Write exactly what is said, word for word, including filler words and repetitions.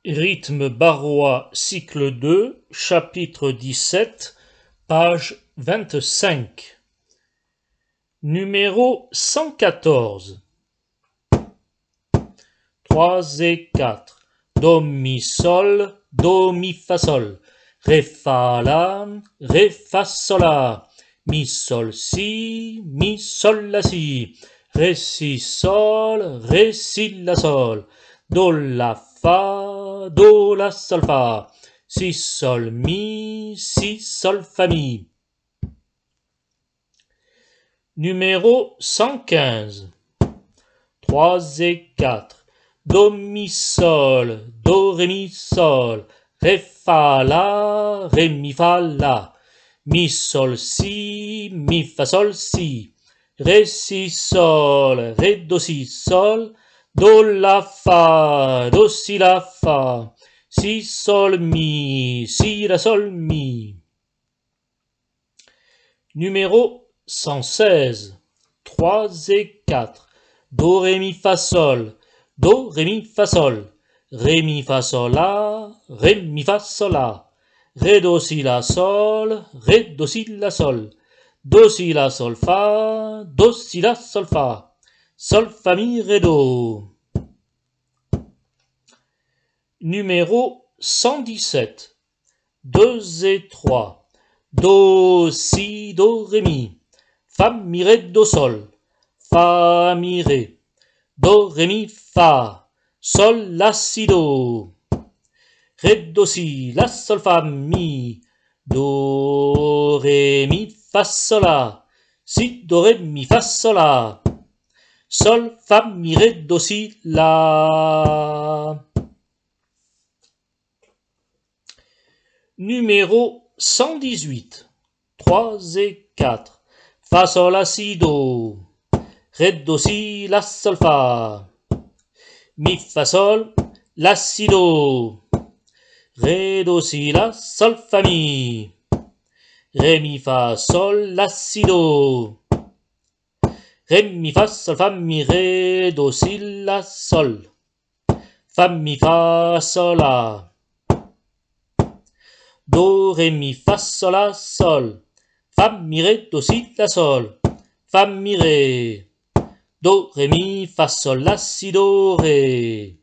Rythme barrois, cycle deux, chapitre dix-sept, page vingt-cinq. Numéro cent quatorze. trois et quatre. Do, mi, sol, do, mi, fa, sol. Ré, fa, la, ré, fa, sol, la. Mi, sol, si, mi, sol, la, si. Ré, si, sol, ré, si, la, sol. Do, la, fa, do, la, sol, fa. Si, sol, mi, si, sol, fa, mi. Numéro cent quinze. trois et quatre. Do, mi, sol, do, ré, mi, sol. Ré, fa, la, ré, mi, fa, la. Mi, sol, si, mi, fa, sol, si. Ré, si, sol, ré, do, si, sol. Do, la, fa, do, si, la, fa. Si, sol, mi, si, la, sol, mi. Numéro cent seize. trois et quatre. Do, ré, mi, fa, sol. Do, ré, mi, fa, sol. Ré, mi, fa, sol, la. Ré, mi, fa, sol, la. Ré, do, si, la, sol. Ré, do, si, la, sol. Do, si, la, sol, fa. Do, si, la, sol, fa. Sol, fa, mi, ré, do. Numéro cent dix-sept. deux et trois. Do, si, do, ré, mi. Fa, mi, ré, do, sol. Fa, mi, ré. Do, ré, mi, fa. Sol, la, si, do. Ré, do, si, la, sol, fa, mi. Do, ré, mi, fa, sol, la. Si, do, ré, mi, fa, sol, la. Sol, fa, mi, ré, do, si, la. Numéro cent dix-huit. trois et quatre. Fa, sol, la, si, do. Ré, do, si, la, sol, fa. Mi, fa, sol, la, si, do. Ré, do, si, la, sol, fa, mi. Ré, mi, fa, sol, la, si, do. Ré, mi, fa, sol, fa, mi, ré, do, si, la, sol. Fa, mi, fa, sol, la. Do, ré, mi, fa, sol, la, sol. Fa, mi, ré, do, si, la, sol. Fa, mi, ré. Do, ré, mi, fa, sol, la, si, do, ré.